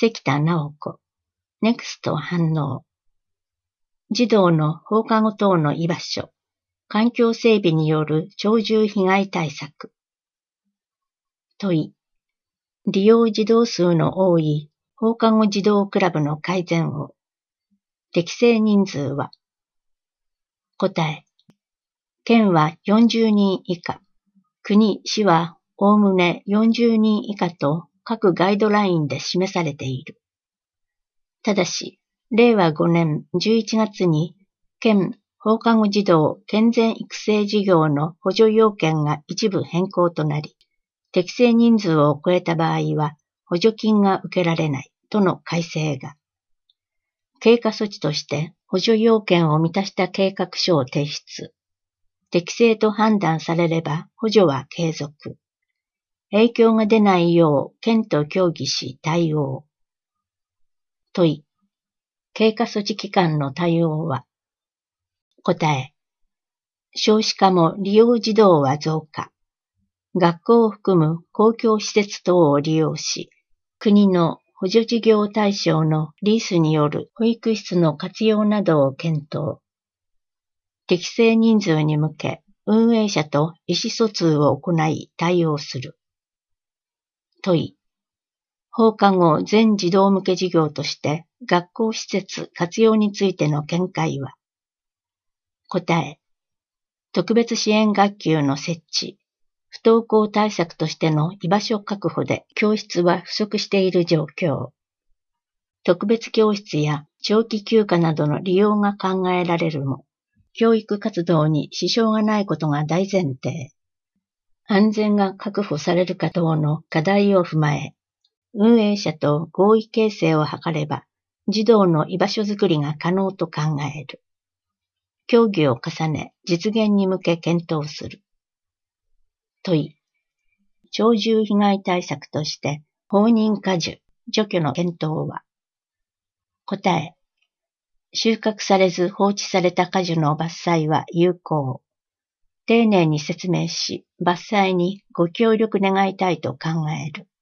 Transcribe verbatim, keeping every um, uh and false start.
関田直子、ネクスト反応。児童の放課後等の居場所、環境整備による鳥獣被害対策。問い、利用児童数の多い放課後児童クラブの改善を。適正人数は。答え、県はよんじゅうにん以下、国、市はおおむねよんじゅうにん以下と各ガイドラインで示されている。ただし、れいわごねんじゅういちがつに県放課後児童健全育成事業の補助要件が一部変更となり、適正人数を超えた場合は補助金が受けられないとの改正が。経過措置として補助要件を満たした計画書を提出。適正と判断されれば補助は継続。影響が出ないよう県と協議し対応。問い、経過措置期間の対応は。答え、少子化も利用児童は増加。学校を含む公共施設等を利用し、国の補助事業対象のリースによる保育室の活用などを検討。適正人数に向け、運営者と意思疎通を行い対応する。問い、放課後全児童向け事業として学校施設活用についての見解は。答え、特別支援学級の設置、不登校対策としての居場所確保で教室は不足している状況。特別教室や長期休暇などの利用が考えられるも、教育活動に支障がないことが大前提。安全が確保されるか等の課題を踏まえ、運営者と合意形成を図れば、児童の居場所づくりが可能と考える。協議を重ね、実現に向け検討する。問い、鳥獣被害対策として放任果樹、除去の検討は。答え、収穫されず放置された果樹の伐採は有効。丁寧に説明し、伐採にご協力願いたいと考える。